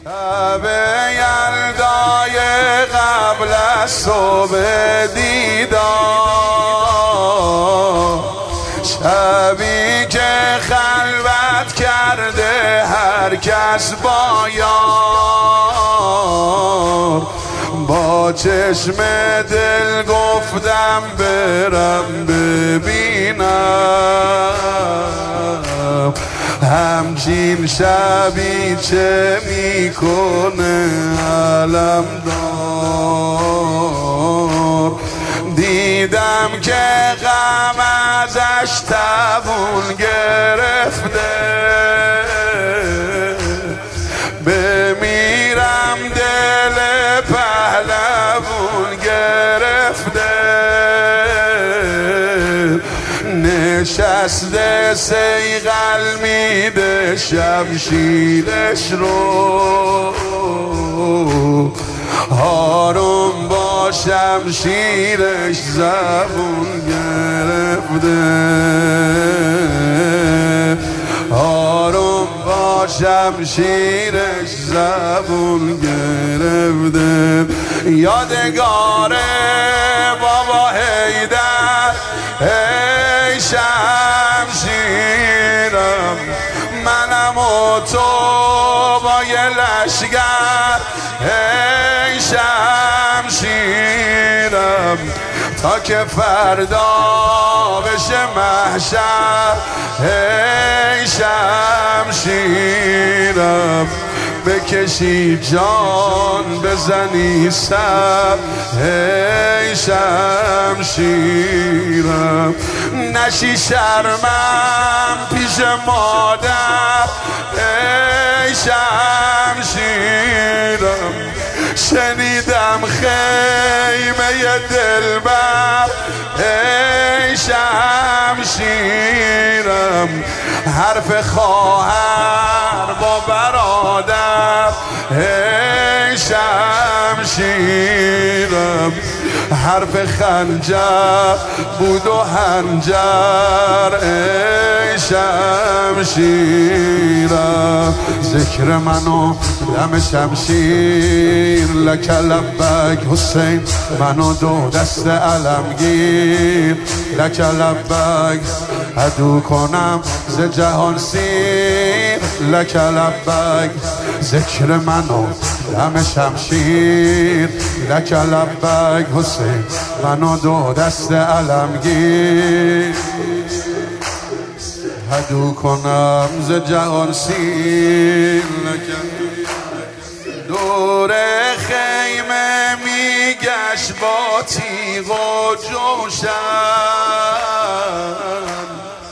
شب یلدای قبل از صبح دیدار، شبی که خلوت کرده هر کس با یار، با چشم دل گفتم برم ببینم همچین شبی چه میکنه علمدار. دیدم که غم ازش توون گرفته، بمیرم دل پهلوون گرفته، نشسته صیقل میده شمشیرش رو، آروم با شمشیرش زبون گرفته، آروم با شمشیرش زبون گرفته. یادگار بابا حیدر ای شمشیرم، منم و تو با یه لشگر ای شمشیرم، تا که فردا بشه محشر ای شمشیرم، بکشی جان بزنی سر ای شمشیرم، نشی شرمم پیش مادر ای شمشیرم، شنیدم خیمه دلبر ای شمشیرم، حرف خواهر با برادر ای شمشیرم، حرف خنجر بود و حنجر ای شمشیرم، ذکر منو دم شمشیر لک لبک حسین، منو دو دست علمگیر لک لبک، عدو کنم ز جهان سیر لک لبک، ذکر منو دم شمشیر لک لبک حسین، منو دو دست علمگیر عدو کنم ز جهان سیر لک. دور خیمه میگشت با تیغ و جوشن،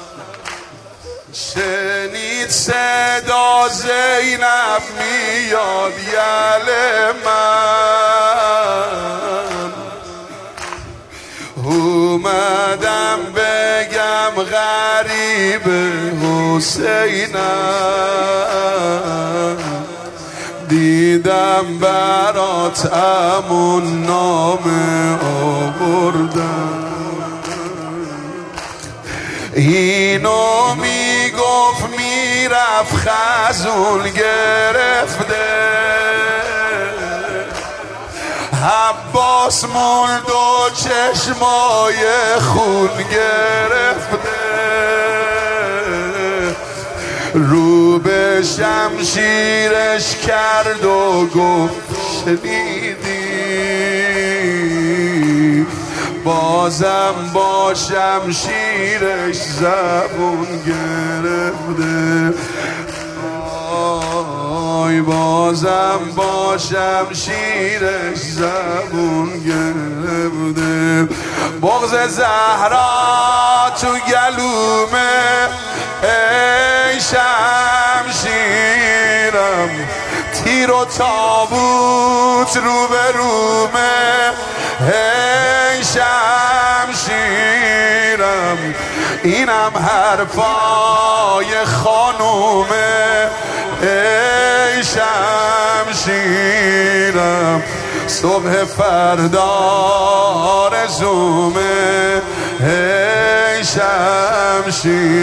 شنید صدا زینب میاد یل من، اومدم بگم غریب حسینم، دیدم برات امون نامه آوردم، اینو میگفت میرفت خزون گرفته، عباس مولد و چشمای خون گرفته، رو به شمشیرش کرد و گفت شنیدی، بازم با شمشیرش زبون گرفته، آی بازم با شمشیرش زبون گرفته. بغض زهرا تو گلومه ای شمشیرم، تیر و تابوت رو به رومه ای شمشیرم، اینم حرفای خانومه ای شمشیرم، صبح فردا رزومه ای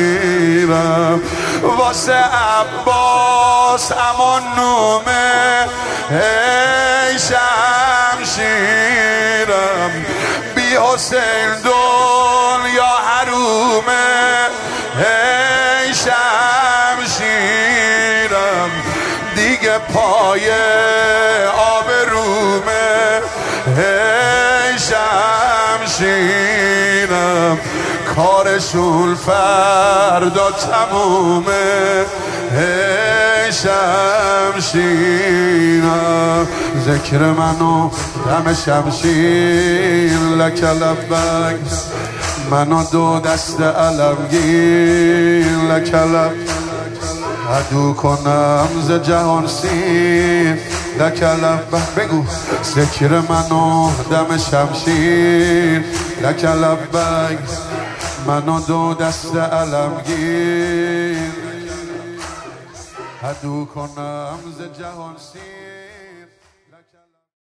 شمشیرم، واسه عباس امان نومه ای شمشیرم بی حسین دنیا حرومه ای شمشیرم دیگه پای آبرومه ای شمشیرم کارشون فردا تمومه ای شمشیرم ذکر منو دم شمشیر لک لبک منو دو دست علمگیر لک لبک عدو کنم ز جهان سیر لک لبک بگو ذکر منو دم شمشیر لک لبک منو دو دست علمگیر عدو کنم ز جهان سیر